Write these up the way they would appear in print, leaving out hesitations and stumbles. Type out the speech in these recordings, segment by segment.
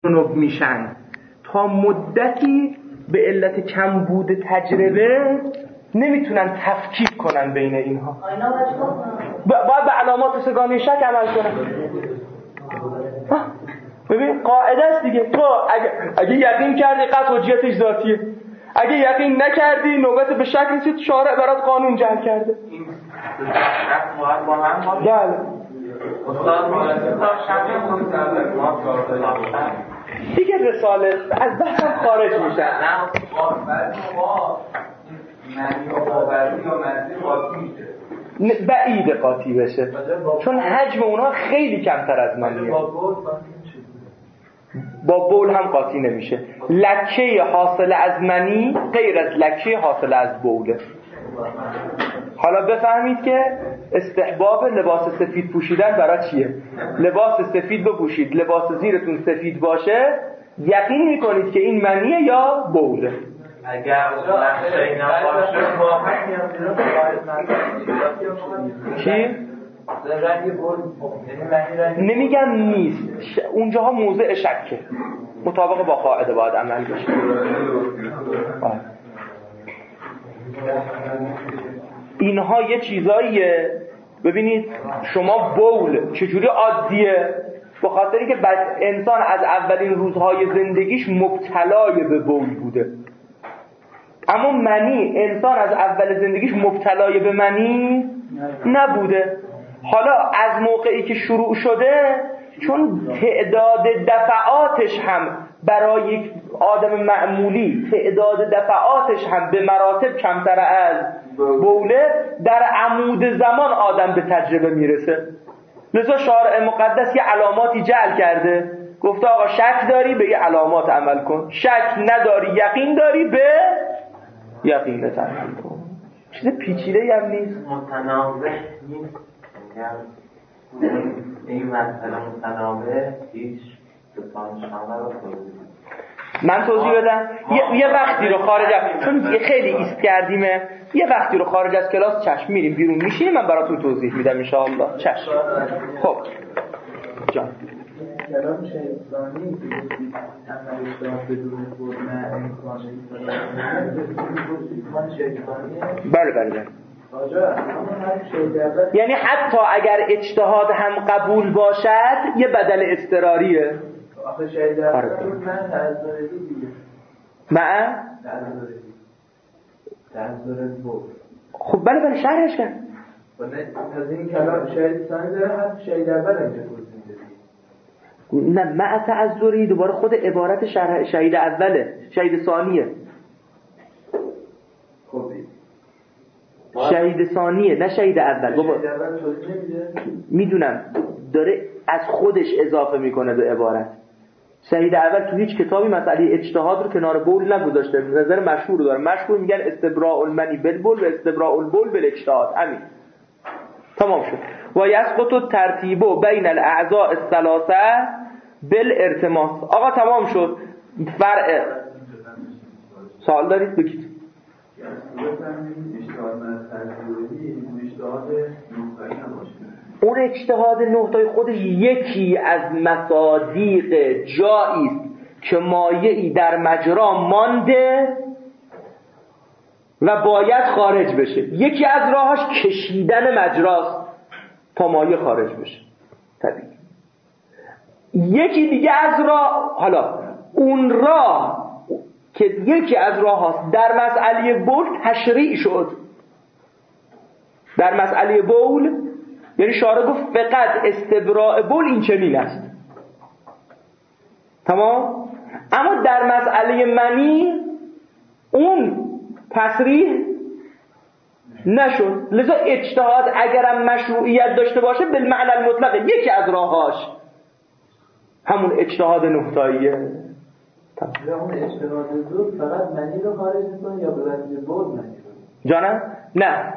جنوب میشن تا مدتی به علت کمبود تجربه نمیتونن تفکیک کنن بین اینها. باید به علامات سگانه شک عمل کنن. ببین قاعده است دیگه. تو اگه یقین کردی قطع حجیتش ذاتیه، اگه یقین نکردی نوبت به شک رسید شارع برات قانون جعل کرده. این شک با هم باشه. بله. استاد دیگه رساله از بحثم خارج میشه. نه معنی و باوری یا معنی قاطی میشه. بعید قاطی بشه چون حجم اونها خیلی کمتر از منیه. با بول هم قاطی نمیشه. لکه حاصل از منی غیر از لکه حاصل از بوله. حالا بفهمید که استحباب لباس سفید پوشیدن برای چیه. لباس سفید بپوشید، لباس زیرتون سفید باشه، یقین میکنید که این منیه یا بوله. اگر نقشه نباشه چی؟ نمیگم نیست، اونجاها موضع شکه، مطابق با قاعده باید عمل بشه. اینها یه چیزاییه. ببینید شما بول چجوری عادیه؟ به خاطری که انسان از اولین روزهای زندگیش مبتلای به بول بوده. اما منی انسان از اول زندگیش مبتلای به منی نبوده. حالا از موقعی که شروع شده، چون تعداد دفعاتش هم برای یک آدم معمولی تعداد دفعاتش هم به مراتب کمتر از بوله، در عمود زمان آدم به تجربه میرسه. لذا شارع مقدس یه علاماتی جعل کرده، گفته آقا شک داری به یه علامات عمل کن، شک نداری یقین داری به یقینت عمل کن. چیز پیچیده هم نیست، متناقض نیست. این مسئله متناقض هیچ من توضیح بدم. یه وقتی رو خارج از، چون خیلی ایست کردیمه، یه وقتی رو خارج از کلاس چشم میریم بیرون میشینیم، من براتون توضیح میدم ان شاء الله. چشم. خب جان کلام شیطانی که عملش دارد بدون فرمه امکان شیطانی. بله. یعنی حتی اگر اجتهاد هم قبول باشد یه بدل اضطراریه. آخه شهید اول من تعذری دیگه. من؟ تعذری بود. خب بله شرحش کن. از این کلام شهید ثانی داره، حتی شهید اول اینجا توضیح دادی. نه مع تعذری دوباره خود عبارت شهید اوله، شهید ثانیه. شهید ثانیه نه شهید اول. بابا میدونم داره از خودش اضافه میکنه به عبارت. شهید اول تو هیچ کتابی مسئله اجتهاد رو کنار بول نگذاشته. نظر مشهور داره. مشهور میگن استبراء المنی بالبول و استبراء البول بالاجتهاد. همین تمام شد. و یسقط الترتیب بین الاعضاء الثلاثه بالارتماس. آقا تمام شد. فرع سوال دارید بگید. اون اجتهاد نقطه خودش یکی از مصادیق جایی است که مایعی در مجرا مانده و باید خارج بشه. یکی از راهاش کشیدن مجراست تا مایع خارج بشه طبیعی. یکی دیگه از راه، حالا اون راه که یکی از راه هاست در مسئله بول تشریع شد. در مسئله بول یعنی شارع گفت فقط استبراء بول این چنین است. تمام؟ اما در مسئله منی اون تصریح نشد. لذا اجتهاد اگرم مشروعیت داشته باشه بالمعنی المطلق یکی از راهاش همون اجتهاد نهتاییه. اون اجتهاد زود فقط منی رو خارج میکنه یا به وجه بول منی رو؟ جانم؟ نه.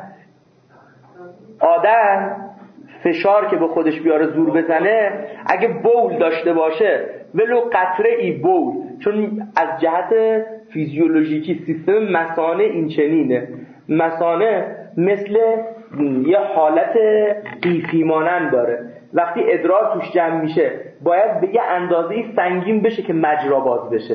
آدم فشار که به خودش بیاره زور بزنه، اگه بول داشته باشه ولو قطره ای بول، چون از جهت فیزیولوژیکی سیستم مثانه این چنینه. مثانه مثل یه حالت قیفی مانند داره. وقتی ادرار توش جمع میشه باید به یه اندازه‌ای سنگین بشه که مجرا باز بشه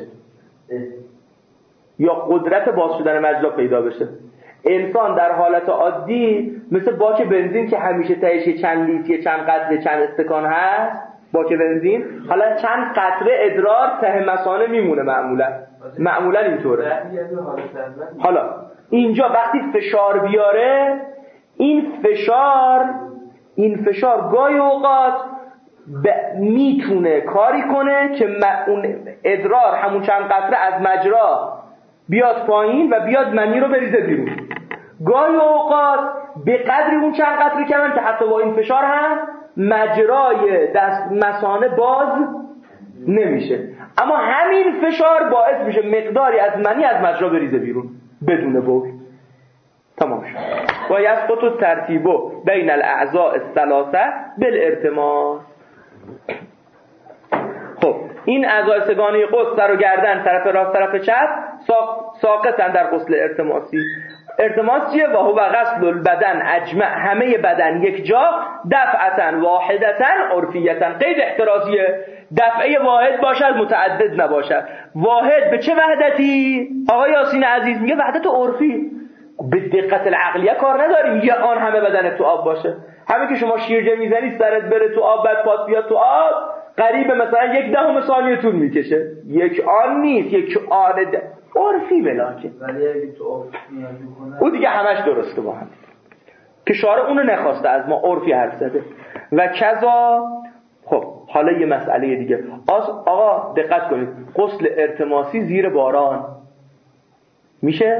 یا قدرت باز شدن مجرا پیدا بشه. انسان در حالت عادی مثل باک بنزین که همیشه تهش چند لیتر چند قطره چند استکان هست، باک بنزین، حالا چند قطره ادرار ته مثانه میمونه معمولا اینطوره. حالا اینجا وقتی فشار بیاره، این فشار گاهی اوقات میتونه کاری کنه که اون ادرار همون چند قطره از مجرا بیاد پایین و بیاد منی رو بریزه بیرون. گاهی اوقات به قدری اون چند قطره کردن که حتی با این فشار هم مجرای دست مثانه باز نمیشه، اما همین فشار باعث میشه مقداری از منی از مجرا بریزه بیرون بدون بول. تمام شد. و یسقط الترتیب بین الاعضاء الثلاثه بالارتماس. خب این اعضای سگانه غسل سر و گردن، طرف راست طرف چپ، ساقطن در غسل ارتماسی. ارتماس چیه؟ و هو غسل البدن اجمع، همه بدن یک جا، دفعتن واحدتن عرفیتن. قید احترازیه، دفعه واحد باشد متعدد نباشد. واحد به چه وحدتی؟ آقای یاسین عزیز میگه وحدت عرفی. به دقت العقلیه کار نداریم یه آن همه بدن تو آب باشه. همین که شما شیرجه میزنی سرت بره تو آب بعد پاس بیاد تو آب، قریب مثلا 1/10 ثانیه طول میکشه. یک آن نیست، یک آن عرفی بلاکه. ولی اگه تو آب میکنه او دیگه همش درسته با هم که شارع اونو نخواسته، از ما عرفی حرف زده. و کذا. خب حالا یه مسئله دیگه. آقا دقت کنید، غسل ارتماسی زیر باران میشه؟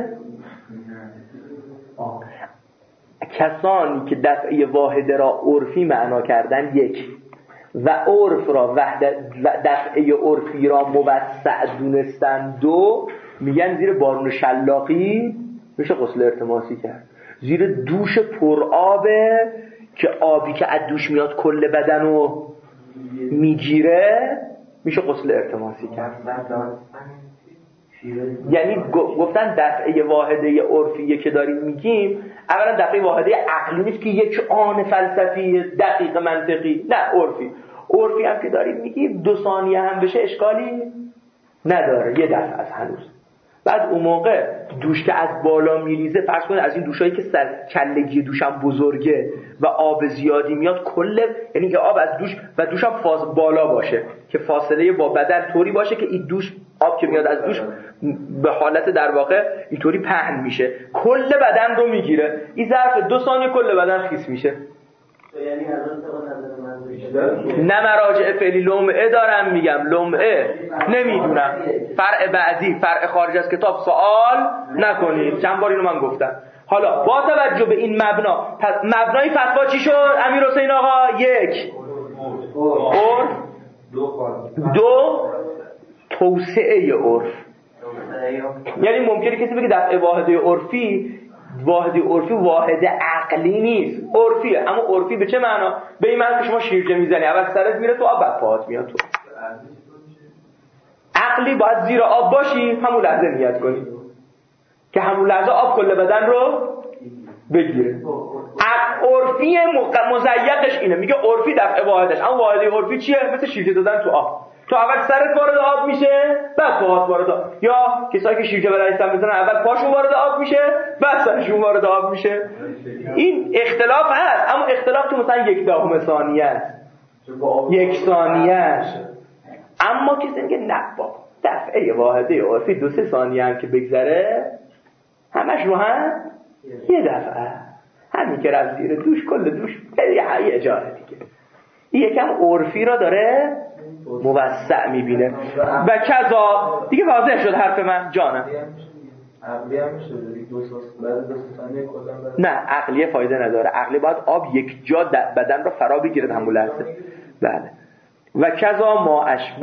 کسانی که دفعه واحده را عرفی معنا کردن یک و عرف را دفعه عرفی را موسع دونستن دو، میگن زیر بارون شلاقی میشه غسل ارتماسی کرد. زیر دوش پرآبه که آبی که از دوش میاد کل بدنو میگیره میشه غسل ارتماسی کرد. یعنی گفتن دفعه واحده عرفیه که داریم میگیم، اولا دفعه واحده عقلی نیست که یک آن فلسفی دقیق منطقی، نه عرفی هم که داریم میگیم 2 ثانیه هم بشه اشکالی نداره، یه دفعه از هنوز. بعد اون موقع دوش که از بالا میریزه، فرض کنید از این دوشایی که سر کلگی دوشم بزرگه و آب زیادی میاد یعنی که آب از دوش و دوشم بالا باشه که فاصله با بدن طوری باشه که این دوش آب که میاد از دوش به حالت در واقع اینطوری پهن میشه، کل بدن رو میگیره. این ظرف 2 ثانیه کل بدن خیس میشه. یعنی نه مراجع فعلی لمعه دارم میگم، لمعه نمیدونم، فرع بعدی، فرع خارج از کتاب سوال نکنید، چند بار اینو من گفتم. حالا با توجه به این مبنا، پس مبنای فتوا چی شد امیر حسین آقا؟ 1 عرف، 2 توسعه عرف. یعنی ممکنه کسی بگه دفعه واحده عرفی واحد عقلی نیست، عرفیه. اما عرفی به چه معنا؟ به این معنی که شما شیرجه میزنی اول سرت میره تو آب بعد پاهات میاد تو. عقلی باید زیر آب باشی، همون لحظه نیت کنی که همون لحظه آب کل بدن رو بگیره. عرفی مزیقش اینه، میگه عرفی دفعه واحدش، اما واحده عرفی چیه؟ مثل شیرجه دادن تو آب. تو اول سرت وارد آب میشه بعد پاهات وارد آب، یا کسایی که شیرجه بلدن بزنن اول پاشون وارد آب میشه بعد سرشون وارد آب میشه. این اختلاف هست، اما اختلاف که مثلا 1/10 ثانیه است، 1 ثانیه است. اما کسی میگه نه بابا دفعه واحده عرفی 2-3 ثانیه هم که بگذره همش رو هم یه دفعه، همین که رفت زیر دوش کل دوش یه جای دیگه. این یکم عرفی را داره موسع میبینه. و کذا دیگه واضح شد حرف من جانم. عقلی هم میشه دیگه 2 ثانیه کلا. نه عقلیه فایده نداره، عقلی باید آب یک جا بدن را فرا بگیره همون لحظه. بله. و کذا ما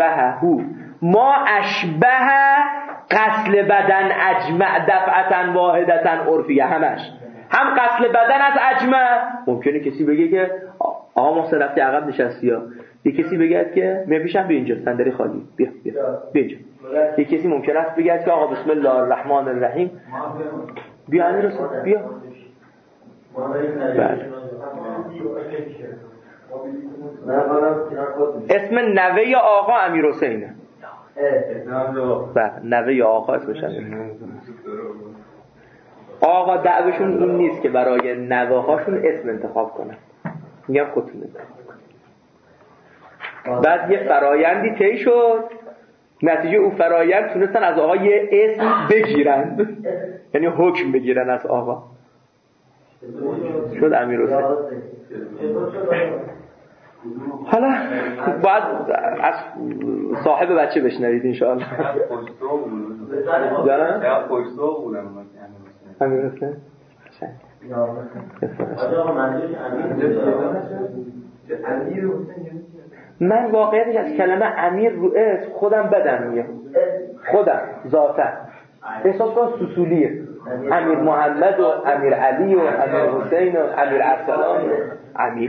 اشبه غسل بدن اجمع دفعتن واحدتن عرفیه. همش هم غسل بدن از اجمع. ممکنه کسی بگه که آقا محسن رفتی عقب نشستی ها، یه کسی بگه که میپیشم به اینجا صندلی خالی بیا اینجا. یه کسی ممکنه است بگه که آقا بسم الله الرحمن الرحیم بیا امیر حسین بیا. بله. اسم نوه آقا امیر حسینه. نوه آقا اسمش امیر. آقا دعوشون این نیست که برای نوه هاشون اسم انتخاب کنن، میگم خودتون انتخاب کنن. بعد یه فرایندی طی شد، نتیجه اون فرایند تونستن از آقا یه اسم بگیرن، یعنی حکم بگیرن از آقا، شد امیر حسین. حالا باید از صاحب بچه بشنوید انشاءالله. امیر حسین من واقعیتش از کلمه امیر رو اسم خودم بدم میاد، خودم ذاتا احساس کنم سوسولیه. امیر محمد و امیر علی و امیر حسین و امیر ارسلان و امیر.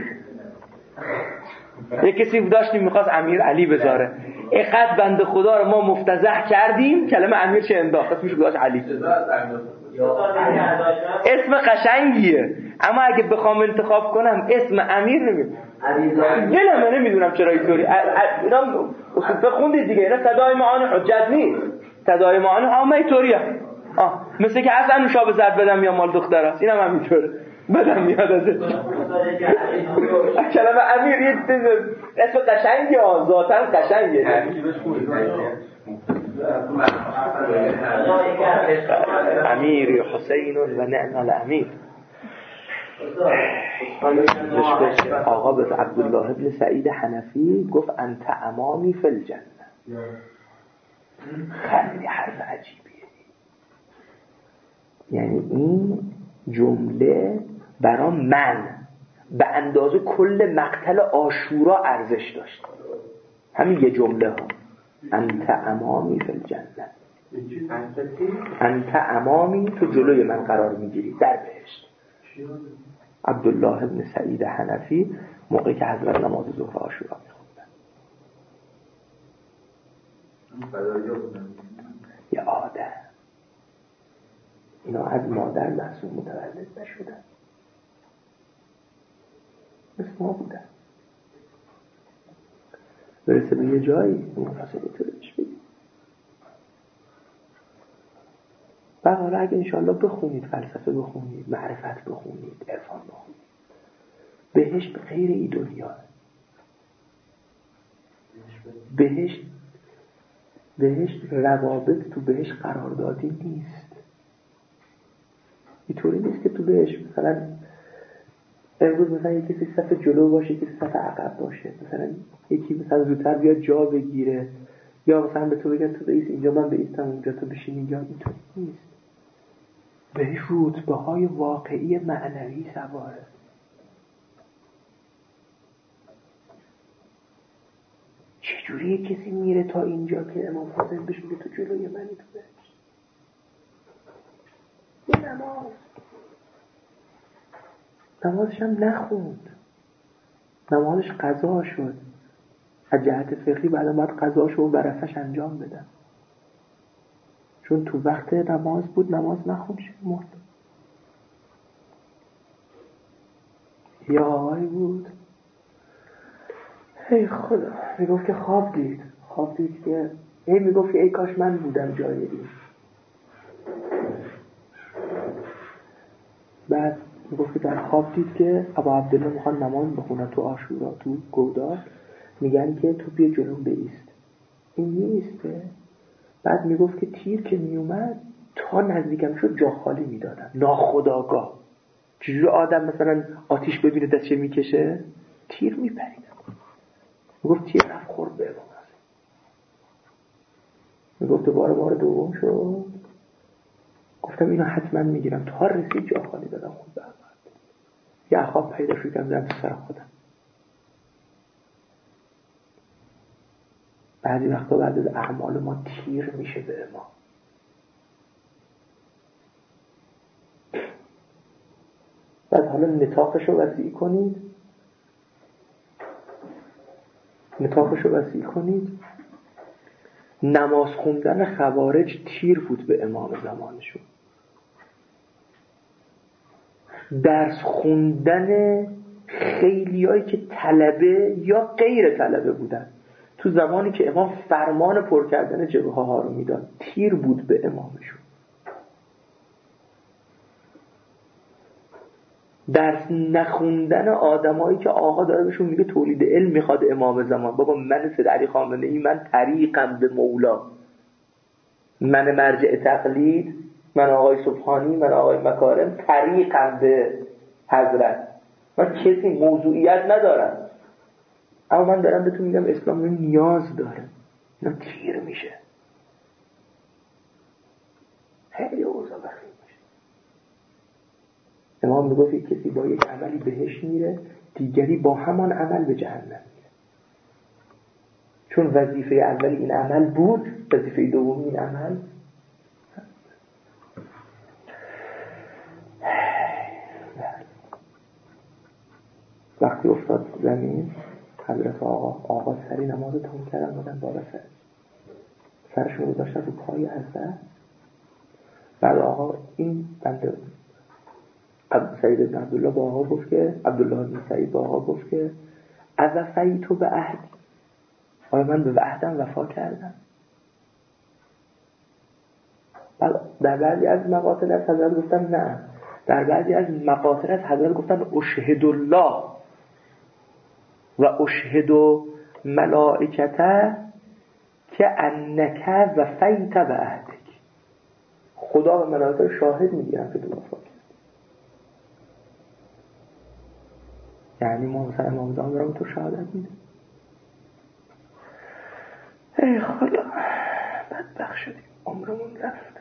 یک کسی داشتیم میخواست امیر علی بذاره، اینقدر بنده خدا رو ما مفتضح کردیم کلمه امیر چه انداخت اسمش گذاشت علی. اسم قشنگیه، اما اگه بخوام انتخاب کنم اسم امیر نمیدونم، دلم نمیدونم چرا اینطوری. اینا اصول بخوندید دیگه، اینا صدای معانی حجت نیست، صدای معانی همه اینطوریه. مثل که اصلا نوشابه زد بدم یا مال دختر است، اینم همینطوره بدم میاد ازش. کلمه امیر یه اسم قشنگی، ذاتاً قشنگه. امیر حسین و نعم الامیر. آقا به عبدالله ابن سعید حنفی گفت انت امامی فی الجنه. خیلی حرف عجیبیه، یعنی این جمله برای من به اندازه کل مقتل عاشورا ارزش داشت. همین یه جمله ها، انت امامی فی الجنه، انت امامی، تو جلوی من قرار میگیری در بهشت. عبدالله ابن سعید حنفی موقعی که حضرت نماز ظهر عاشورا میخوندن، یه آدم، اینا از مادر معصوم متولد نشدن، مثل ما بودن. برسه به یه جایی منفصل طورش بگیم. و حالا اگه انشاءالله بخونید فلسفه، بخونید معرفت، بخونید عرفان، بخونید بهشت به غیر ای دنیا. بهشت روابط تو بهشت قراردادی نیست. اینطوری نیست که تو بهشت مثلا امروز مثلا یکی کسی صف جلو باشه، یکی صف عقب باشه، مثلا یکی مثلا زودتر بیاد جا بگیره، یا مثلا به تو بگن تو بایست اینجا من بایستم اونجا تو بشین اینجا. اینطوری نیست. بهش رتبه‌های واقعی معنوی سواره. چجوری کسی میره تا اینجا که امام حسین بهش میگه تو جلوی منی تو بهش؟ یه نمازش هم نخوند، نمازش قضا شد. از جهت فقهی بعدا باید قضاشو و برفش انجام بدن، چون تو وقت نماز بود نماز نخوند، مرد. یه آقایی بود، ای خدا، میگفت که خواب دید که میگفت ای کاش من بودم جای این. بعد میگفت که در خواب دید که ابا عبدالله میخوان نماز بخونن تو عاشورا، تو گودال، میگن که تو بیا جلو بایست. این نیسته. بعد میگفت که تیر که میومد تا نزدیکم شد جا خالی میدادم، ناخودآگاه. چجوری آدم مثلا آتیش ببینه دستش میکشه، تیر میپرید. میگفت تیر رفت خورد به امام حسین. میگفت بار دوم شد، گفتم اینو حتما میگیرم. تا رسید جا خالی دادم، خود به عقب. یه اخواب پیدا شدم زدم تو سر خودم. بعضی وقتا بعد از اعمال ما تیر میشه به ما. بعد حالا نطاقشو وسیع کنید. نماز خوندن خوارج تیر بود به امام زمانشون. درس خوندن خیلیایی که طلبه یا غیر طلبه بودن تو زمانی که امام فرمان پر کردن جبهه ها رو میداد تیر بود به امامشون. درس نخوندن آدمایی که آقا داره بهشون میگه تولید علم میخواد امام زمان. بابا من سید علی خامنه‌ای، من طریقم به مولا، من مرجع تقلید، من آقای سبحانی، من آقای مکارم، طریقم به حضرت، من کسی موضوعیت ندارم، اما من دارم بهتون میگم اسلام نیاز داره. اینا تیر میشه، خیلی اوضاع بخیر میشه. امام میگفت کسی با یک عملی بهش میره، دیگری با همان عمل به جهنم میره. چون وظیفه اولی این عمل بود، وظیفه دومی این عمل. وقتی افتاد زمین، حضرت آقا سری نماز تموم کردن، بودن بابا سرشون رو داشتن رو پای حضرت. بعد آقا این بنده سعید بن عبدالله با آقا گفت که عبدالله بن سعید با آقا گفت که اوفیتو به عهد، آیا من به عهدم وفا کردم؟ در بعضی از مقاطع از حضرت گفتن نه، در بعضی از مقاطع از حضرت گفتن اشهد الله و اشهد ملائکته که انک وفیت به عهدک. خدا و ملائکه رو شاهد میگیرن که تو وفا کردی. یعنی ما مثلا امام زمان دارم تو شهادت میده. ای خدا بدبخت شدیم، عمرمون رفت.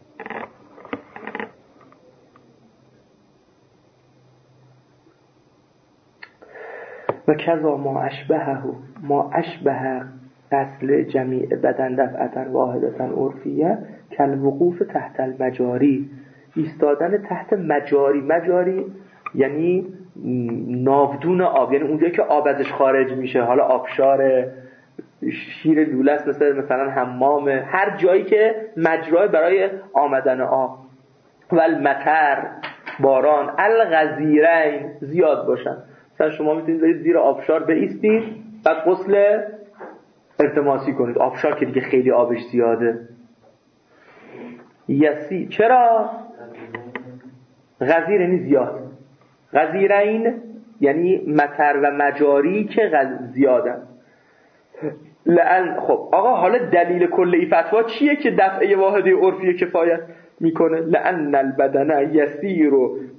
و کذا ما اشبه قتل جمیع بدن دفعتن واحدتن عرفیه کالوقوف تحت المجاری، ایستادن تحت مجاری یعنی ناودون آب، یعنی اونجایی که آب ازش خارج میشه، حالا آبشار، شیر لوله است، مثلا حمام، هر جایی که مجرای برای آمدن آب. و المطر، باران، الغزیرین زیاد باشن. مثلا شما میتونید برید زیر آبشار بایستید بعد غسل التماسی کنید، آبشار که دیگه خیلی آبش زیاده. چرا؟ غزیر یعنی زیاد، غزیرین یعنی مطر و مجاری که زیادن. خب آقا حالا دلیل کلی فتوا چیه که دفعه واحده عرفی کفایت میکنه؟ لأن البدن یسیر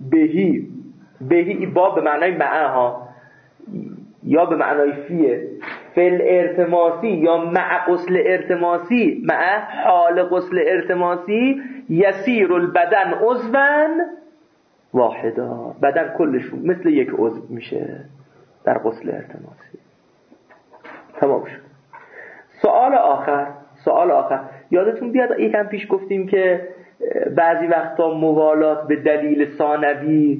بهی با به معنای معها یا به معنای فیه، فل ارتماسی یا مع غسل ارتماسی، مع حال غسل ارتماسی، یسیر البدن عضوا واحدا، بدن کلشون مثل یک عضو میشه در غسل ارتماسی. تمام شد. سوال آخر یادتون بیاد یکم پیش گفتیم که بعضی وقتا موالات به دلیل ثانوی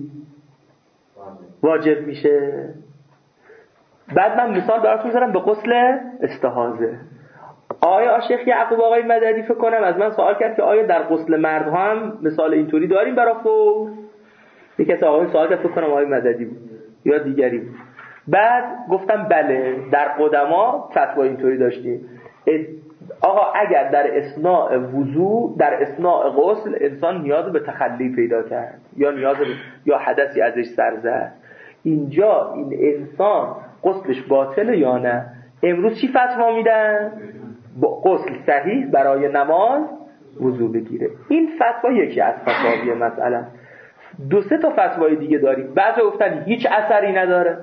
واجب میشه. بعد من مثال براتون میذارم به غسل استحاضه. آیا شیخ یعقوب آقای مددی فکر کنم از من سوال کرد که آیا در غسل مرد هم مثال اینطوری داریم برای فور؟ یکی از آقایون سوال کرد، فکر کنم آقای مددی بود یا دیگری بود. بعد گفتم بله در قدما فتوا اینطوری داشتیم. آقا اگر در اثناء وضو، در اثناء غسل انسان نیاز به تخلی پیدا کرد یا یا حدثی ازش سر زد، اینجا این انسان غسلش باطله یا نه؟ امروز چی فتوا میدن؟ با غسل صحیح برای نماز وضو بگیره. این فتوا یکی از فتاوی مسئله. 2-3 تا فتوای دیگه داریم. بعضی گفتن هیچ اثری نداره،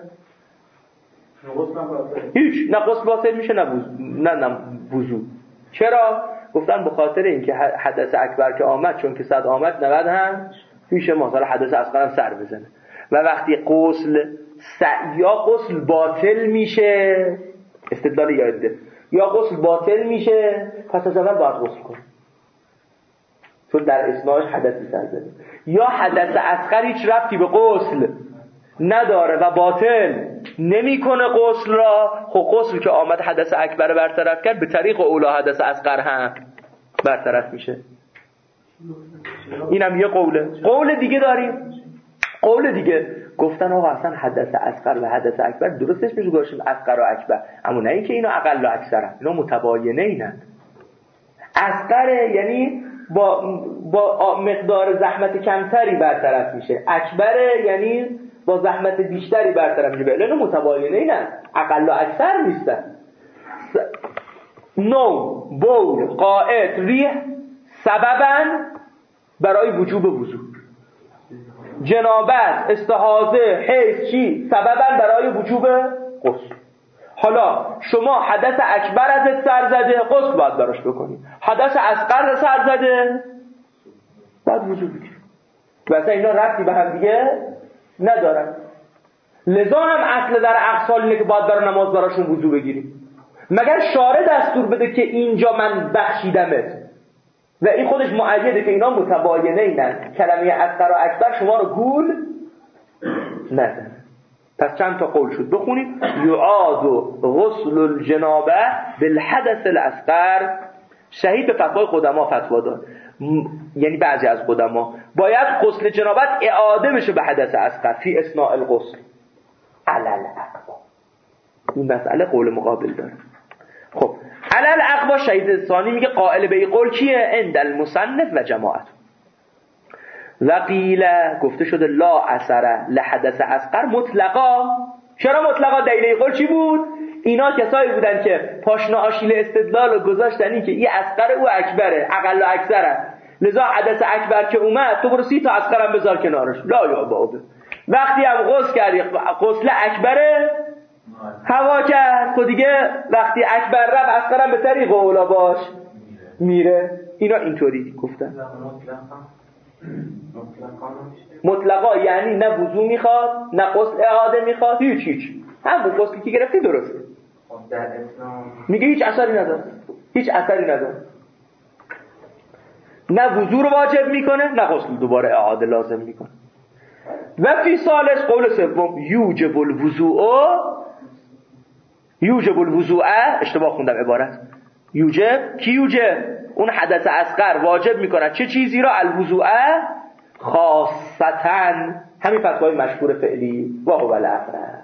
هیچ، نه غسل باطل میشه نه وضو. چرا؟ گفتن به خاطر اینکه حدث اکبر که آمد، چون که 100 آمد 90 هم پیش ما، حالا حدث اصغر هم سر بزنه و وقتی یا غسل باطل میشه، استدلال یاده، یا غسل باطل میشه پس از اول باید غسل کن چون در اثناءش حدثی سر زده، یا حدث اصغر هیچ ربطی به غسل نداره و باطل نمیکنه غسل را. خب غسل که آمد حدث اکبر برطرف کرد، به طریق اولا حدث اصغر هم برطرف میشه. اینم یه قوله. قول دیگه داریم قول دیگه گفتن آقا اصلا حدث اصغر و حدث اکبر درستش میشه گوشیم اصغر و اکبر، اما نه اینکه اینا اقل و اکثرن، اینا متباینه اینن. اصغر یعنی با مقدار زحمت کمتری برطرف میشه، اکبر یعنی با زحمت بیشتری برطرف میشه. اینا متباینه اینن، اقل و اکثر نیستن. نوم، بول، قائط، ریح سببن برای وجوب وضو. جنابت، استحاضه، حیض چی؟ سببن برای وجوب غسل. حالا شما حدث اکبر ازت سر زده، غسل باید براش بکنی. حدث اصغر سر زده، باید وضو بگیری. واسه اینا ربطی به هم دیگه ندارن. لذا هم اصل در اغسال اینه که باید برای نماز براشون وضو بگیریم. مگر شارع دستور بده که اینجا من بخشیدمت و این خودش مؤیده که اینا متباینه اینن. کلمه اصغر و اکبر شما رو گول نزن. پس چند تا قول شد بخونید. یعاد غسل الجنابه بالحدث الاصغر. شهید به فتوای قدما فتوا داد، یعنی بعضی از قدما باید غسل جنابت اعاده بشه به حدث اصغر فی اثناء الغسل علل اقوا. این مسئله قول مقابل داره. خب علل اقوا شهید ثانی میگه قائل به این قول کیه؟ عند المصنف و جماعت. و قیل گفته شده لا اثر لحدث اصغر مطلقا. چرا مطلقا؟ دلیل قول چی بود؟ اینا کسایی بودن که پاشنه آشیل استدلال رو گذاشتن این که این اصغر او اکبره، اقل و اکثره، لذا حدث اکبر که اومد تو برو 30 تا اصغرم بذار کنارش. لا یا بابا، وقتی هم غسل کردی غسل اکبره هوا کرد خود دیگه، وقتی اکبر رفت اصغرم به طریق اولا باش میره. اینا اینطوری گفتن. مطلقا یعنی نه وضو میخواد نه غسل اعاده میخواد، هیچ همون غسلی که گرفتی درسته. میگه هیچ اثری نداره، هیچ اثری نداره. نه وضو رو واجب میکنه نه غسل دوباره اعاده لازم میکنه. و فی ثالث قول سوم یوجب الوضوء. اشتباه خوندم عبارت. یوجب کی یوجب؟ اون حدث اصغر واجب میکنه چه چیزی را؟ الوضوء خاصتاً. همین فتوای مشهور فعلی و هو الاقرب.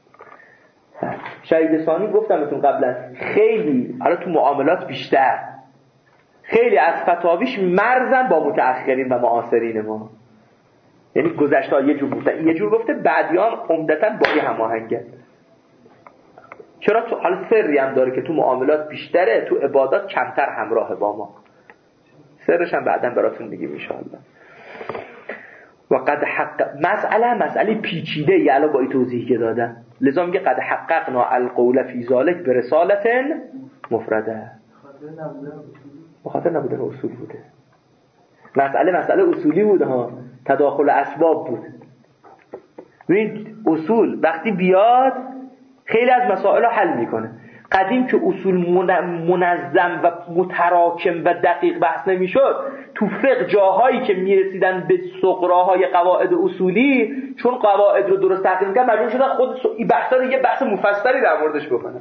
شهید ثانی گفتم بهتون قبلا خیلی حالا تو معاملات بیشتر خیلی از فتاویش مرزن با متأخرین و معاصرین ما، یعنی گذشته ها یه جور گفته بعدیان عمدتاً با یه هماهنگه. چرا؟ تو حالا سری هم داره که تو معاملات بیشتره، تو عبادات کمتر همراه با ما. سرش هم بعداً براتون میگیم ان شاء الله. و قد حق مسئله پیچیده ای الان با این توضیحی که دادم، لذا میگه قد حققنا القول فی ذلک برسالت مفرده. بخاطر نبودن اصول بوده. مسئله اصولی بود ها، تداخل اسباب بود. ببین اصول وقتی بیاد خیلی از مسائل رو حل میکنه. قدیم که اصول منظم و متراکم و دقیق بحث نمیشد، تو فقه جاهایی که میرسیدن به سغراهای قواعد اصولی، چون قواعد رو درست تحقیق میکنن مجبور شدن خود این بحثا رو یه بحث مفصلی در موردش بکنن.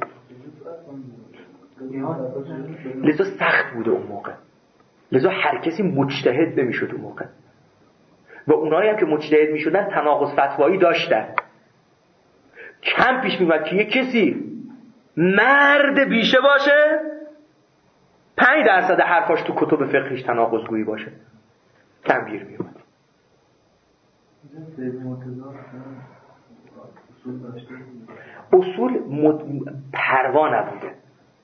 لذا سخت بوده اون موقع، لذا هر کسی مجتهد نمیشد اون موقع، و اونایی هم که مجتهد میشدن تناقض فتوایی داشتن. کم پیش میومد که یه کسی مرد بیشه باشه 5% حرفاش تو کتب فقهیش تناقض گویی باشه، کم گیر میومد. اصول پروا نبوده.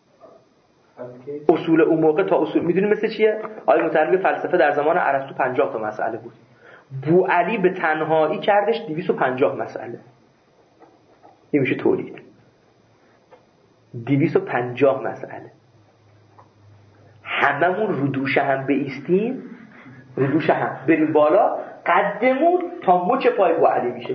اصول اون موقع تا اصول میدونی مثل چیه؟ آقای متعلم فلسفه در زمان ارسطو 50 تا مسئله بود، بوعلی به تنهایی کردش 250 مسئله. این میشه تولید 250 مسئله. هممون ردوش هم بیستیم، ردوش هم بریم بالا، قدمون تا مچ پای بوعلی میشه.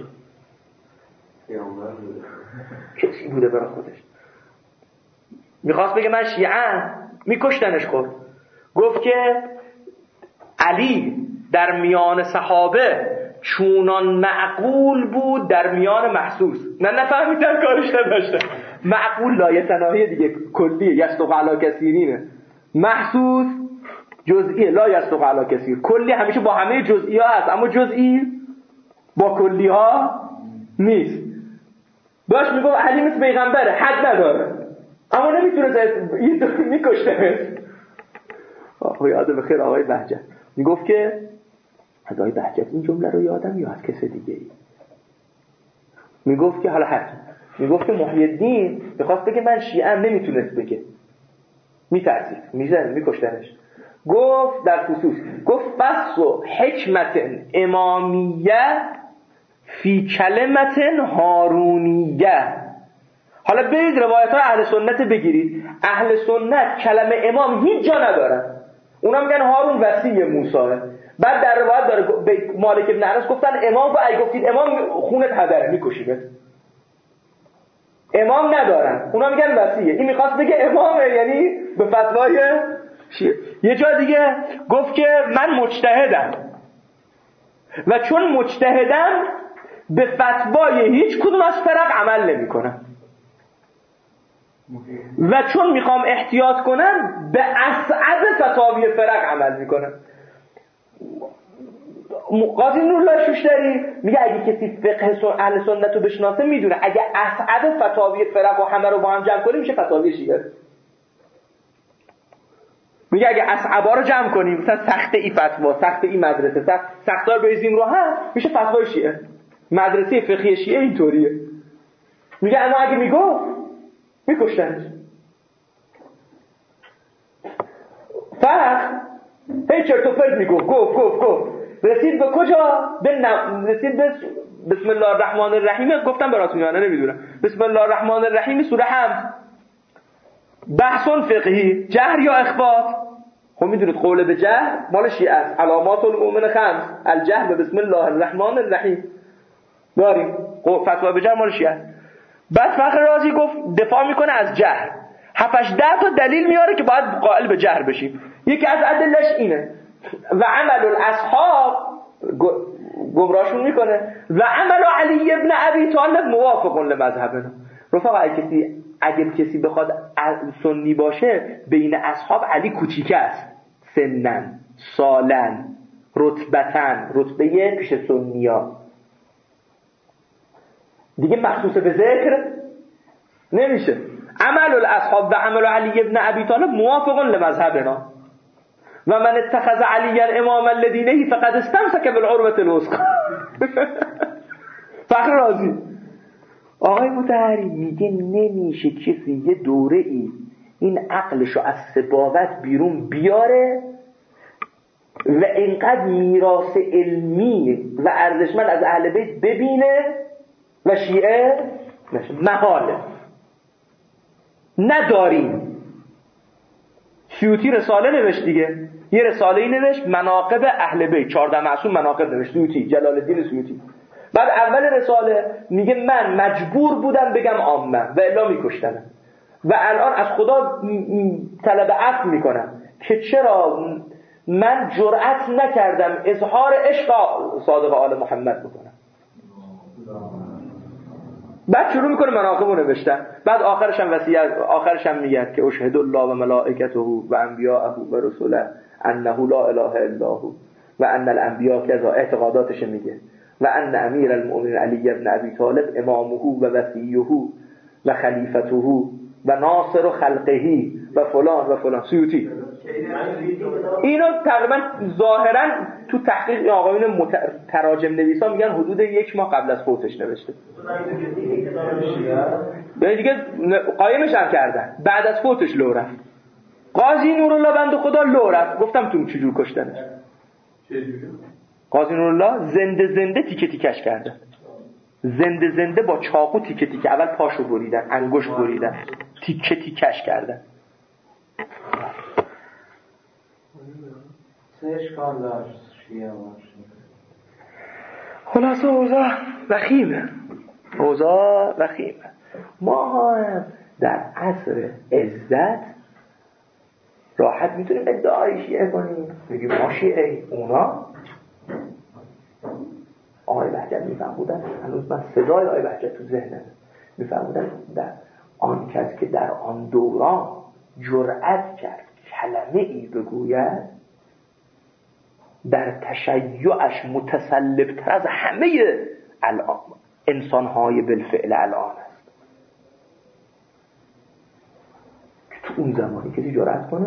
کسی بوده برای خودش میخواست بگه من شیعه، میکشتنش. خود گفت که علی در میان صحابه چونان معقول بود در میان محسوس. نفهمیدن کارش نداشتن. معقول لایتناهی دیگه کلیه، یصدق علی کثیرینه. محسوس جزئیه، لا یصدق علی کثیر. کلی همیشه با همه جزئی ها هست اما جزئی با کلی ها نیست. داشت میگفت علی مثل پیغمبره، حد نداره، اما نمیتونه میکشته. یاد بخیر آقای بهجت میگفت که از آقای بهجت این جمله رو یادم یا از کس دیگه ای میگفت که حالا حتی میگفت که محی الدین میخواست بگه من شیعه‌ام، نمیتونست بگه، میترسید میکشتنش. گفت در خصوص گفت بس و حکمت امامیه فی کلمت هارونیه. حالا برید روایت های اهل سنت بگیرید، اهل سنت کلمه امام هیچ جا ندارن، اونا میگن هارون وصی موسی. بعد در روایت داره به مالک بن انس گفتن امام، و اگه گفتید امام خونت هدره میکشیمت. امام ندارن، اونا میگن وصیه. این میخواست بگه امامه، یعنی به فتوای شیعه. یه جا دیگه گفت که من مجتهدم و چون مجتهدم به فتوای هیچ کدوم از فرق عمل نمیکنم و چون میخوام احتیاط کنم به اصعب فتاوی فرق عمل میکنم. قاضی نورالله شوشتری میگه اگه کسی فقه اهل سنت رو بشناسه میدونه اگه اصعب فتاوی فرق و همه رو با هم جمع کنیم میشه فتاوی شیعه. میگه اگه اصعبا رو جمع کنیم، مثلا سخت ای فتوا، سخت ای مدرسه، سختار بریزیم رو هم میشه فتوای شیعه. مدرسه فقهی شیعه اینطوریه. میگه اما اگه میگفت میکشتنش. فرق هی چرت و پرت میگفت، گفت رسید به کجا؟ رسید به بسم الله الرحمن الرحیم. گفتم براتون یا نمیدونم. بسم الله الرحمن الرحیم سوره حمد، بحثون فقهی، جهر یا اخبات. خب میدونید قول به جهر مال شیعه است، علامات المؤمن خمس، الجهر بسم الله الرحمن الرحیم داریم، فتوا به جهر مال شیعه است. بعد فخر رازی گفت دفاع میکنه از جهر، 7-8 تا دلیل میاره که باید قائل به جهر بشیم. یکی از ادلش اینه و عمل الاصحاب گمراشون میکنه و عمل علی ابن ابی طالب موافق لمذهبنا. رفقا اگه کسی بخواد سنی باشه بین اصحاب علی کوچیکه است، سنن، سالن، رتبتن، رتبه پیش سنیا دیگه مخصوص به ذکر نمیشه. عمل الاصحاب و عمل علی ابن ابی طالب موافق لمذهبنا و من اتخذ علیا امام الذین فقد استمسک بالعروة الوثقی. فخر رازی آقای مطهری میگه نمیشه کسی یه دوره ای این عقلشو از سباوت بیرون بیاره و اینقدر میراث علمی و ارزشمند از اهل بیت ببینه و شیعه نشه. محاله نداریم. سیوطی رساله نوشت دیگه، یه رساله‌ای نوشت مناقب اهل بیت، 14 معصوم مناقب نوشت سیوطی، جلال الدین سیوطی. بعد اول رساله میگه من مجبور بودم بگم عامه و الا میکشتنم و الان از خدا طلب عفو میکنم که چرا من جرأت نکردم اظهار عشق صادق آل محمد بکنم. بعد شروع میکنه مناقب رو نوشتن. بعد آخرش هم وصیت، آخرش هم میگه که اشهد الله و ملائکته و انبیاءه و رسوله انه لا اله الا هو و ان الانبیاء کذا، اعتقاداتش میگه و ان امیر المؤمنین علی ابن ابی طالب امامه و وصیه و خلیفته و ناصر خلقه و فلان و فلان. سیوطی اینو تقریبا ظاهرا تو تحقیق آقایون تراجم نویسا میگن حدود 1 ماه قبل از فوتش نوشته. یعنی دیگه قایمش هم کردن، بعد از فوتش لو رفت. قاضی نورالله بنده خدا لو رفت. گفتم تو چجور کشتنش. قاضی نورالله زنده تیکه تیکش کردن، زنده با چاقو تیکه تیکه، اول پاشو بریدن، انگشت بریدن، تیکه تیکش کردن. اشکال داشت شیعه باشه. خلاصه اوضاع وخیمه. ما هم در عصر عزت راحت میتونیم ادعای شیعه کنیم، بگیم ما شیعه، اونا آقای بهجت میفهمودن. هنوز من صدای آقای بهجت تو ذهنم میفهمودن در آن کس که در آن دوران جرأت کرد کلمه ای بگوید در تشیعش متسلب‌تر از همه الان انسان‌های بالفعل الان است. تو اون زمانی کسی جرأت کنه؟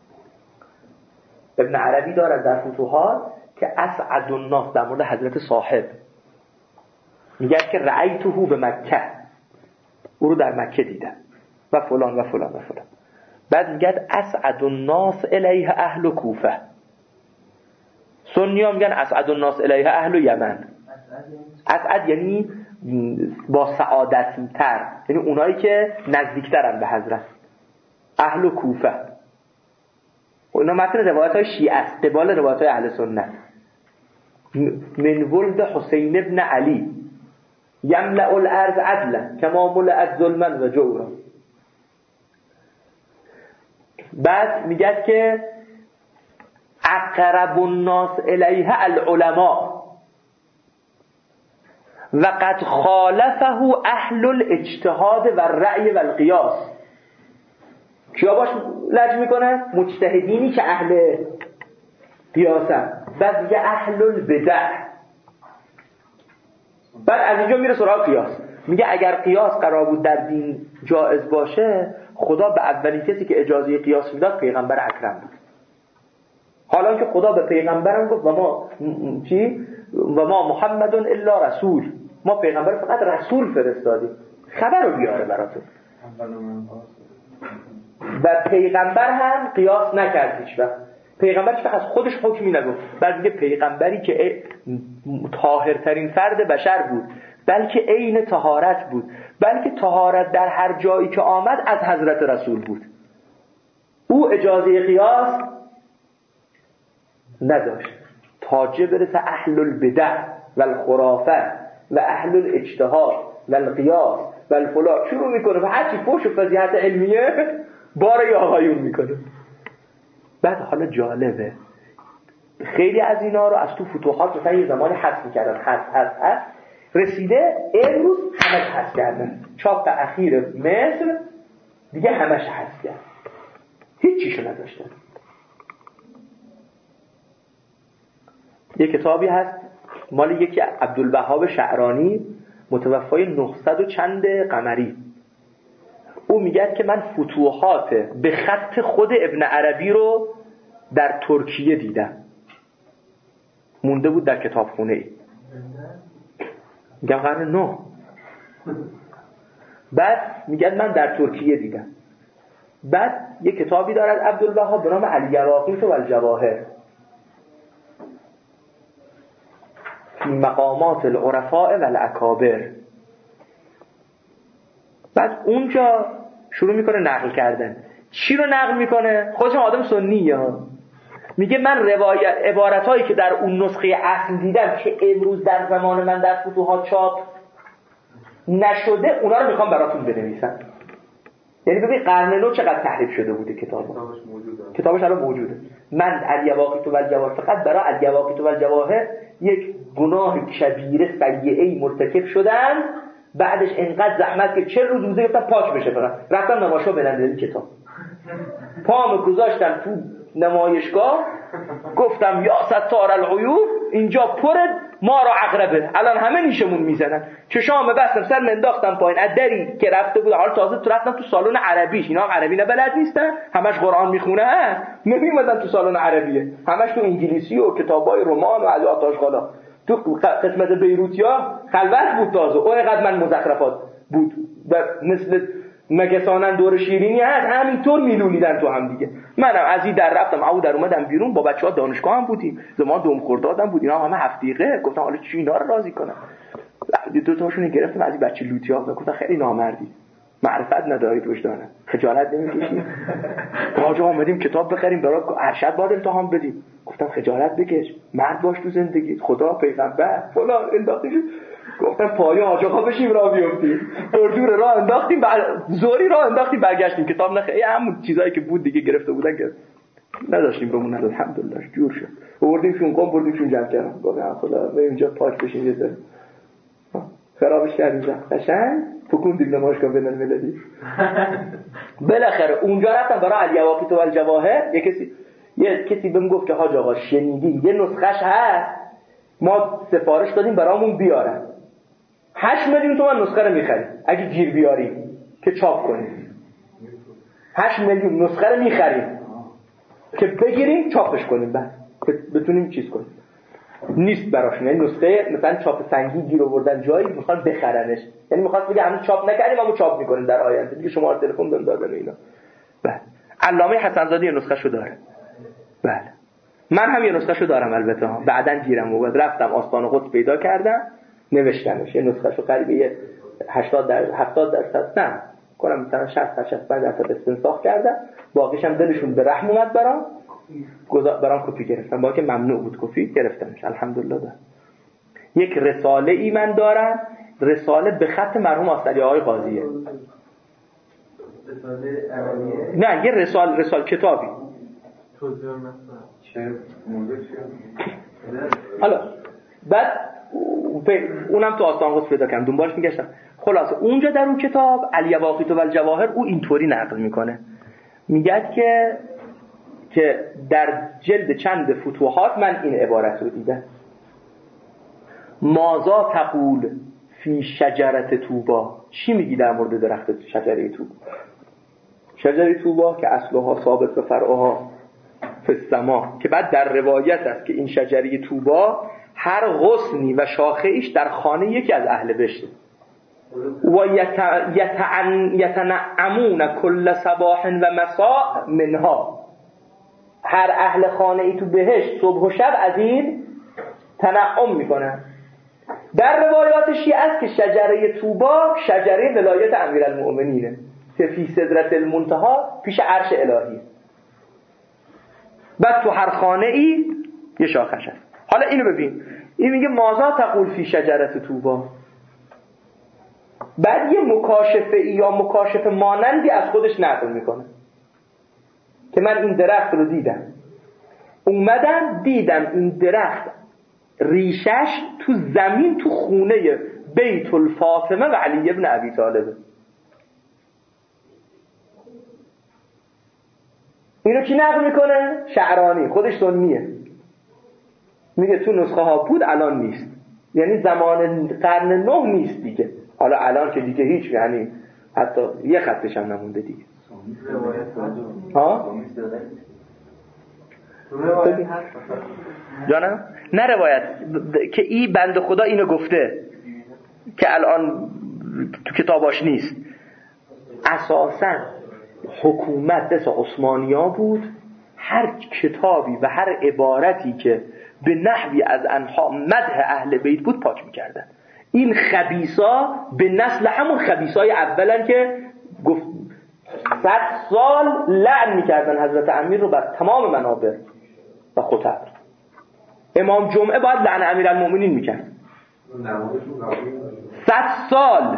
ابن عربی دارد در فتوحات که اسعد الناس در مورد حضرت صاحب میگه که رأیته به مکه، او رو در مکه دیدم و فلان و فلان و فلان. بعد میگه اسعد الناس الیه اهل کوفه. سنی ها میگن اسعد الناس الیه اهل یمن. اسعد یعنی با سعادت تر، یعنی اونایی که نزدیکترن به حضرت. اهل کوفه اونا متن روایت های شیعه است، قبال روایت های اهل سنت. من ولد حسین ابن علی یملأ الارض عدلا کما ملأت ظلما و جورا. بعد میگه که اقرب الناس الیه العلماء و قد خالفه اهل الاجتهاد و الرأی و القیاس. کیا باش لج میکنه؟ مجتهدینی که اهل قیاسن. بعد میگه اهل البدع. بعد از اینجا میره سراغ قیاس، میگه اگر قیاس قرار بود در دین جایز باشه، خدا به اولین کسی که اجازه قیاس میداد پیغمبر اکرم بود. حالا که خدا به پیغمبرم گفت و ما محمد الا رسول، ما پیغمبر فقط رسول فرستادیم، خبر رو بیاره براتون. و پیغمبر هم قیاس نکرد هیچ وقت. پیغمبر که از خودش حکمی نگفت. بعد میگه پیغمبری که طاهرترین فرد بشر بود، بلکه عین طهارت بود، بلکه طهارت در هر جایی که آمد از حضرت رسول بود. او اجازه قیاس نداشت تا چه برسه اهل البدع و الخرافه و اهل الاجتهاد و القیاس و الفلا شروع میکنه و هرچی فوش و فضیحت علمیه باره آقایون میکنه. بعد حالا جالبه خیلی از اینا رو از تو فتوحات مثلا یه زمانی حذف میکردن، حذف رسیده امروز همش حذف کردن. چاپ اخیر مصر دیگه همش حذف کرد، هیچ چیشو نداشتن. یه کتابی هست مال یکی عبدالوهاب شعرانی متوفای 900 و چند قمری، او میگه که من فتوحات به خط خود ابن عربی رو در ترکیه دیدم، مونده بود در کتابخونه ای، میگم قرن 9. بعد میگه من در ترکیه دیدم. بعد یه کتابی دارد عبدالوهاب به نام الیواقیت و الجواهر فی مقامات العرفاء و الاکابر. بعد اونجا شروع میکنه نقل کردن. چی رو نقل میکنه؟ خودش آدم سنیه ها. میگه من عبارتایی که در اون نسخه اصل دیدم که امروز در زمان من در فتوحات چاپ نشده، اونا رو میخوام براتون بنویسم. یعنی ببین قرن 9 چقدر تحریف شده بوده کتابش الان موجوده. من الیواقیت و الجواهر فقط برای الیواقیت و الجواهر یک گناه کبیره سیئه‌ای مرتکب شدن، بعدش انقدر زحمت که 40 روز روزه گفتم پاک بشه، فقط رفتم نمایشگاه بنندازی کتاب پامو گذاشتم تو نمایشگاه، گفتم یا ستار العیوب اینجا پر ما را عقربه، الان همه نیشمون میزنن. چشام بستم سر انداختم پایین، از دری که رفته بود حالا تازه تو رفتم تو سالن عربیش، اینا عربی نه بلد نیستن، همش قرآن میخونه، نمیومدن تو سالن عربیه، همش تو انگلیسی و کتابای رمان و از آتاشقالا. تو قسمت بیروتیا خلوت بود تازه، اونقدر من مزخرفات بود و مثل مگسانن دور شیرینی هست همینطور میلولیدن تو هم دیگه. منم از این در رفتم او در اومدم بیرون، با بچه‌ها دانشگاه هم بودیم، زمان دوم خوردادم بود، اینا همه 7 دقیقه. گفتم حالا چی اینا رو راضی کنم؟ دو تاشون گرفتم از این بچه لوتیا، گفتم خیلی نامردی، معرفت ندارید وجدانه، خجالت نمیکشید؟ آقا اومدیم کتاب بخریم برای ارشد بعد امتحان بدیم. گفتم خجالت بکش، مرد باش تو زندگی، خدا پیغمبر فلان انداختیش. گفتم پایه حاج آقا بشیم راه بیافتیم، دور راه انداختیم، زوری راه انداختیم، برگشتیم. کتاب نخ همون چیزایی که بود دیگه گرفته بودن که نداشتیم رومون نداشت، الحمدلله جور شد. آوردیم شون قم بردیمشون جمع کردم. گفتم خدا به اینجا پاک بشین یه ذره. خرابش کردیم قشنگ فکوندیم نمایشگاه بین المللی. بالاخره اونجا رفتم برای الیواقیت و الجواهر، یه کسی بهم گفت که حاج آقا شنیدین یه نسخش هست، ما سفارش دادیم برامون بیارن، 8 میلیون تومان نسخه رو میخریم اگه گیر بیاریم که چاپ کنیم. 8 میلیون نسخه رو میخریم که بگیریم چاپش کنیم، بعد که بتونیم چیز کنیم. نیست براشون، یعنی نسخه مثلا چاپ سنگی گیر آوردن جایی میخوان بخرنش، یعنی میخواد بگه هنوز چاپ نکردیم اما چاپ میکنیم در آینده دیگه، شماره تلفن بهم دادن و اینا. بله علامه حسن‌زاده نسخه‌شو داره. بله من هم یه نسخه‌شو دارم البته ها، بعدن گیرم آورد، رفتم آستان قدس پیدا کردم نوشتمش، یه نسخه‌شو قریب 70% نه کنم مثلا 60-65% استنساخ کردم، باقیش هم دلشون به رحم اومد برام کپی گرفتم، با که ممنوع بود کپی گرفتمش الحمدلله. ده یک رساله ای من دارم، رساله به خط مرحوم آستری آقای قاضیه. نه یه رساله کتابی حالا بعد اونم تو آستان قدس پیدا کردم دنبالش میگشتم. خلاصه اونجا در اون کتاب الیواقیت و الجواهر او اینطوری نقل میکنه، میگه که در جلد چند فتوحات من این عبارت رو دیدم: ماذا تقول فی شجرت طوبا. چی میگی در مورد درخت شجره طوبا؟ شجره طوبا که اصلها ثابت و فرعها فی السما، که بعد در روایت است که این شجره طوبا هر غصنی و شاخه ایش در خانه یکی از اهل بهشت و یتنعمون کل صباح و مساء منها. هر اهل خانه ای تو بهشت صبح و شب از این تنعم میکنن. در روایات شیعه است که شجره طوبا شجره ولایت امیرالمؤمنینه که فی سدرة المنتهی پیش عرش الهی. بعد تو هر خانه ای یه شاخش هست. حالا اینو ببین، این میگه ماذا تقول فی شجرة طوبا. بعد یه مکاشفه یا مکاشفه مانندی از خودش نقل میکنه که من این درخت رو دیدم، اومدم دیدم این درخت ریشش تو زمین تو خونه بیت الفاطمه و علی ابن ابی طالب. اینو کی نقل میکنه؟ شعرانی، خودش سنیه، میگه تو نسخه ها بود الان نیست، یعنی زمان قرن 9 نیست دیگه. حالا الان که دیگه هیچ، یعنی حتی یه خطش هم نمونده دیگه. ها؟ جانم؟ نه روایت که این بنده خدا اینو گفته که الان تو کتاباش نیست. اساساً حکومت دست عثمانی‌ها بود، هر کتابی و هر عبارتی که به نحوی از انها مدح اهل بیت بود پاک می‌کردن. این خبیثا به نسل همون خبیثای اولن که گفت 100 سال لعن می‌کردن حضرت امیر رو بر تمام منابر و خطب. امام جمعه باید لعن امیرالمؤمنین می‌کرد. 100 سال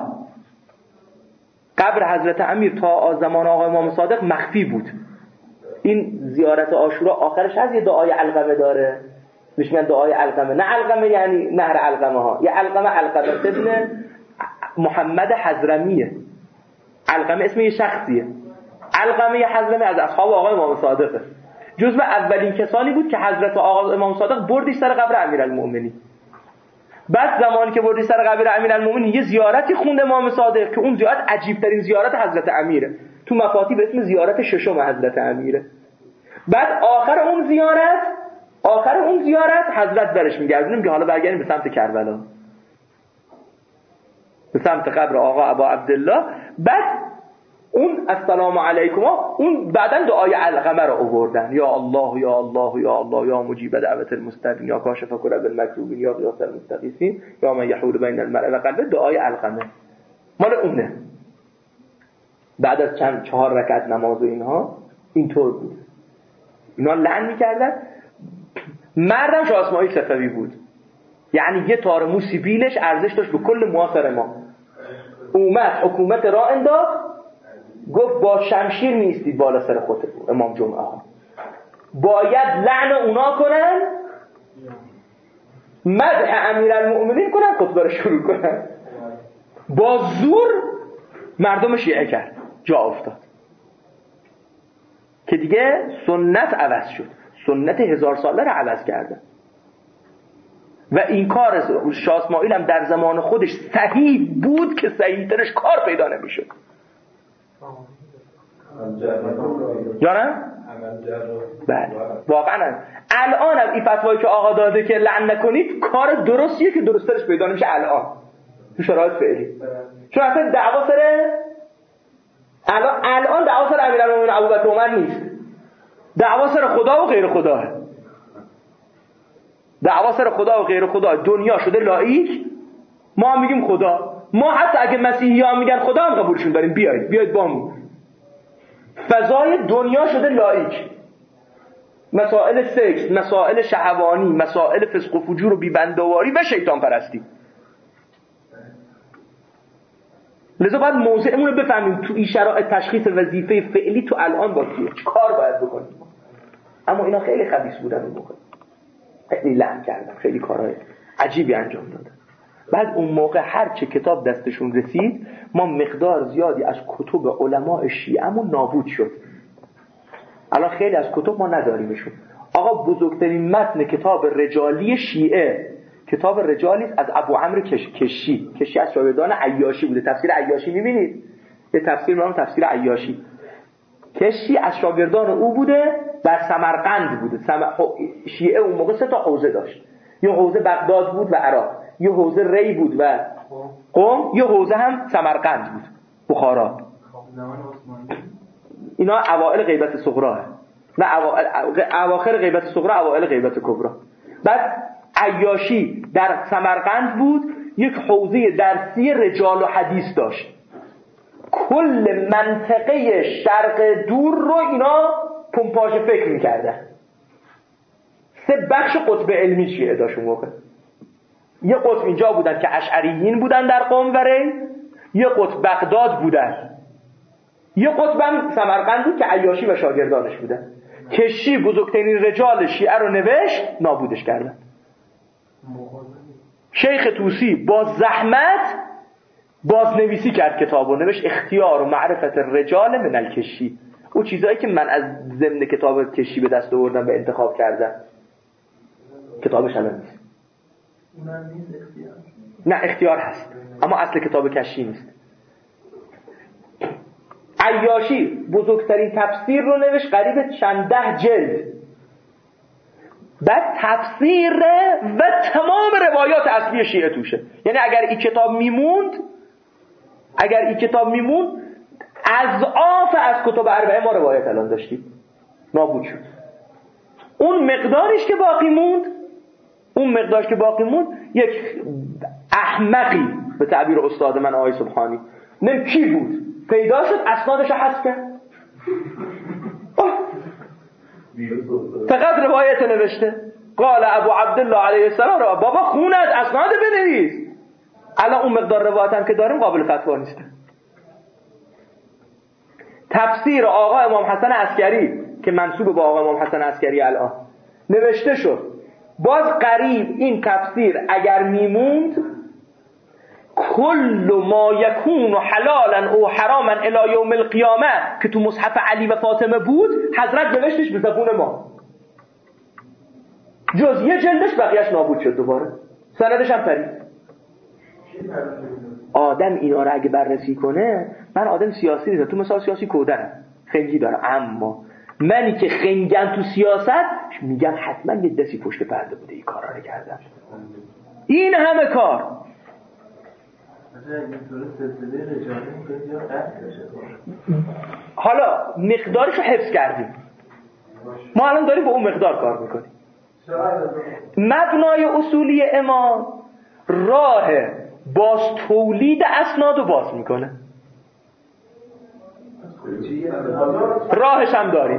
قبر حضرت امیر تا زمان آقای امام صادق مخفی بود. این زیارت عاشورا آخرش از یه دعای علقمه داره، میشه میگن دعای علقمه، نه علقمه یعنی نهر علقمه ها، یه علقمه ابن محمد حضرمیه. علقمه اسم یه شخصیه، علقمه حضرمی از اصحاب آقای امام صادقه، جزو اولین کسانی بود که حضرت آقای امام صادق بردش سر قبر امیرالمؤمنین. بعد زمانی که بردش سر قبر امیرالمؤمنین یه زیارتی خوند امام صادق که اون زیارت عجیب ترین زیارت حضرت امیره، تو مفاتیح به اسم زیارت ششم حضرت امیره. بعد آخر اون زیارت حضرت برش میگردونیم که حالا برگردیم به سمت کربلا، به سمت قبر آقا ابا عبدالله. بعد اون السلام علیکم اون بعدن دعای علقمه رو آوردن، یا الله یا الله یا الله یا مجیب دعوت المستقیم یا کاشف کرب المکروبین یا غیاث المستغیثین یا من یحول بین المرء و قلبه. دعای علقمه مال اونه. بعد از 4 رکعت نماز و اینها اینطور بود، اینا لعن میکردن. مردم شاه اسماعیل صفوی بود، یعنی یه تار مو سیبیلش ارزش داشت به کل معاصر ما. اومد حکومت را انداخت، گفت با شمشیر نیستید بالا سر خودت امام جمعه ها، باید لعن اونا کنن، مدح امیرالمؤمنین کنن، خطبه رو شروع کنن. با زور مردم شیعه کرد، جا افتاد که دیگه سنت عوض شد. سنت 1000 ساله رو عوض کردن. و این کار شاه اسماعیل هم در زمان خودش صحیح بود که صحیح ترش کار پیدا نمیشد. یا نه؟ بله واقعا الان هم این فتوایی که آقا داده که لعن نکنید کار درستیه که درست ترش پیدا نمیشه الان تو شرایط فعلی. چون اصلا دعوا سر الان دعوا سر امیرالمومنین ابوبکر عمر نیست، دعوا سر خدا و غیر خداه. دعوا سر خدا و غیر خدا. دنیا شده لایک، ما هم میگیم خدا. ما حتی اگه مسیحی ها میگن خدا هم قبولشون داریم. بیاید بامون. فضای دنیا شده لایک. مسائل سکس، مسائل شهوانی، مسائل فسق و فجور و بیبندواری و شیطان پرستی. لذا باید موضعمون رو بفهمیم تو این شرایط تشخیص وظیفه فعلی تو الان با چیه، چه کار باید بکنیم. اما اینا خیلی خبیث بودن اون موقع، خیلی لعن کردن، خیلی کارهای عجیبی انجام دادن. بعد اون موقع هر چه کتاب دستشون رسید ما مقدار زیادی از کتب علماء شیعه‌مون نابود شد. الان خیلی از کتب ما نداریمشون. آقا بزرگترین متن کتاب رجالی شیعه کتاب رجالی از ابو عمرو کشی از شاگردان عیاشی بوده. تفسیر عیاشی می‌بینید؟ یه تفسیر نام تفسیر عیاشی. کشی از شاگردان او بوده، در سمرقند بوده. شیعه اون موقع 3 تا حوزه داشت. یه حوزه بغداد بود و عراق، یه حوزه ری بود و قم، یه حوزه هم سمرقند بود، بخارا. اینا اوائل غیبت صغرا، نه اواخر غیبت صغرا، اوائل غیبت کبرا. بعد عیاشی در سمرقند بود، یک حوزه درسی رجال و حدیث داشت. کل منطقه شرق دور رو اینا پمپاژ فکر می‌کردن. 3 بخش قطب علمی شیعه داشت اون موقع. یه قطب اینجا بودن که اشعریین بودن در قم و ری، یه قطب بغداد بودن، یه قطب هم سمرقند بود که عیاشی و شاگردانش بودن. کشی بزرگترین رجال شیعه رو نوشت، نابودش کردن. شیخ طوسی با زحمت بازنویسی کرد کتابو، نوشت اختیار و معرفت الرجال من الکشی. او چیزایی که من از ضمن کتاب کشی به دست آوردم به انتخاب کردم. کتابش الان نیست. نه اختیار هست اما اصل کتاب کشی نیست. عیاشی بزرگترین تفسیر رو نوشت، قریب چند 10 جلد. بعد تفسیر و تمام روایات اصلی شیعه توشه. یعنی اگر این کتاب میموند اضعاف از کتب اربعه ما روایت الان داشتیم، نابود شد. اون مقدارش که باقی موند یک احمقی به تعبیر استاد من آقای سبحانی کی بود پیدا شد اسنادش رو حذف کرد. فقط روایت نوشته قال ابو عبدالله علیه السلام. بابا خونت اسناد بنویس. الان اون مقدار روایت هم که داریم قابل فتوا نیست. تفسیر آقا امام حسن عسکری که منسوب به آقا امام حسن عسکری الان نوشته شد. باز قریب این تفسیر اگر میموند کل ما یکون حلالا او حراما الی یوم القیامه که تو مصحف علی و فاطمه بود، حضرت نوشتش به زبون ما، جز یه جلدش بقیهش نابود شد دوباره، سندش هم پرید. آدم اینا رو اگه بررسی کنه، من آدم سیاسی نیستم، تو مثال سیاسی کودنم، خنگی دارم، اما منی که خنگم تو سیاست میگم حتما یه دستی پشت پرده بوده این کارا رو کردم. این همه کار حالا مقدارشو حفظ کردیم، ما الان داریم با اون مقدار کار میکنیم. مبنای اصولی امام راه باز تولید اسناد رو باز میکنه، راهش هم داریم.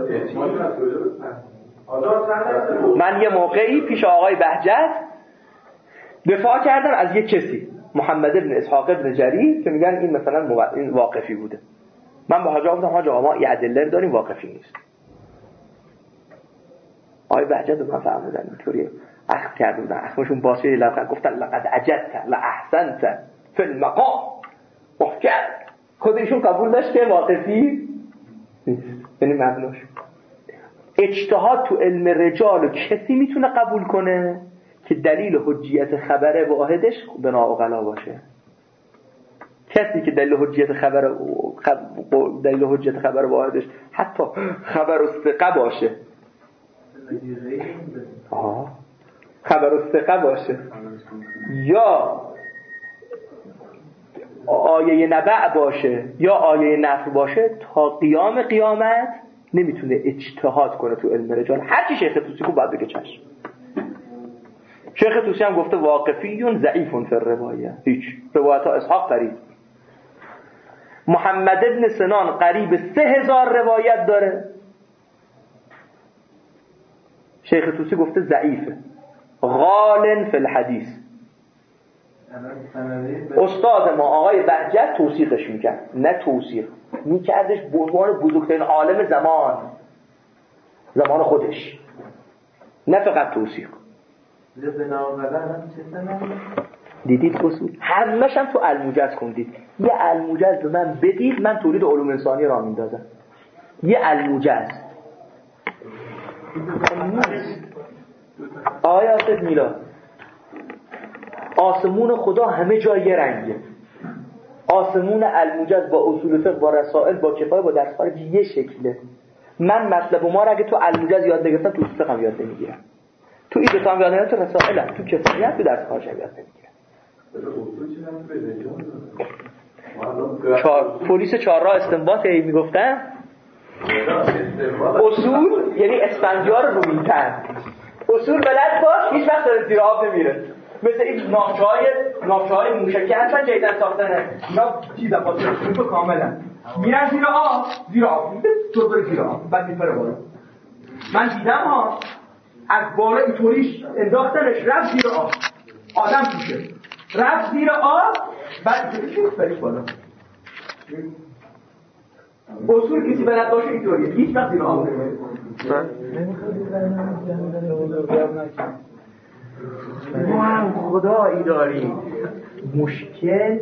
من یه موقعی پیش آقای بهجت دفاع کردم از یک کسی، محمد ابن اسحاق ابن جریر، که میگن این مثلا این واقفی بوده. من به حاجا گفتم حاجا ما این ادله داریم واقفی نیست. آقای بهجت من فهمیدن اینطوری اخذ کردن، اخمشون باشه لبخند گفتن لقد عجبت لاحسنت فی المقام. محکم خودشون قبول داشت که واقفی نیست، یعنی مبناش. اجتهاد تو علم رجال کسی میتونه قبول کنه که دلیل حجیت خبر واحدش بنا عقلا باشه. کسی که دلیل حجیت خبر واحدش حتی خبر الثقه باشه، خبر الثقه باشه یا آیه نبع باشه یا آیه نفی باشه، تا قیام قیامت نمیتونه اجتهاد کنه تو علم رجال. هرچی شیخ طوسی کو باید بگه چشم. شیخ طوسی هم گفته واقفیون ضعیفون فی الروایه، هیچ روایت ها اسحاق قریب. محمد ابن سنان قریب 3000 روایت داره، شیخ طوسی گفته ضعیفه، غالن فی الحدیث. استاد ما آقای بهجت توصیقش میکرد، نه توصیق میکردش به عنوان بزرگترین عالم زمان خودش، نه فقط توصیق. دیدید اصول همش هم تو الموجز خوندید. یه الموجز به من بدید، من تولید علوم انسانی را میندازم. یه الموجز آقای آصف میلاد، آسمون خدا همه جای یه رنگه. آسمون الموجز با اصول فقه، با رسائل، با کفایه، با درس خارجی یه شکله. من مطلب ما را اگه تو الموجز یاد نگرفتم تو فقه هم یاد نمیگیرم، تو این دوتا هم یاد نگرفتم، تو رسائل هم، تو کفایه، تو درس خارجی هم یاد نمیگیرم. پلیس 4 راه استنباط میگفتن اصول یعنی اسفندیار رومیتن. اصول بلد باش، هیچ وقت داره زیر آب نمیره. مثل این نافچه‌های موشکی هستن جدیدن ساختنه، اینا چیزا با سرکوب کاملا میرن زیر آب تو بره زیر آب، بعد میپره بالا. من دیدم ها، از بالا اینطوریش انداختنش رفت زیر آب، آدم توشه رفت زیر آب، بعد اینطوریش بریش بالا. اصول کسی بلد باشه اینطوریه، هیچ وقت زیر آب نمیره. خدایی داری مشکل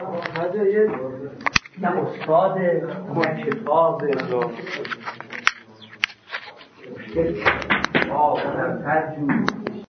نه استاد نه کتاب مشکل ترجمه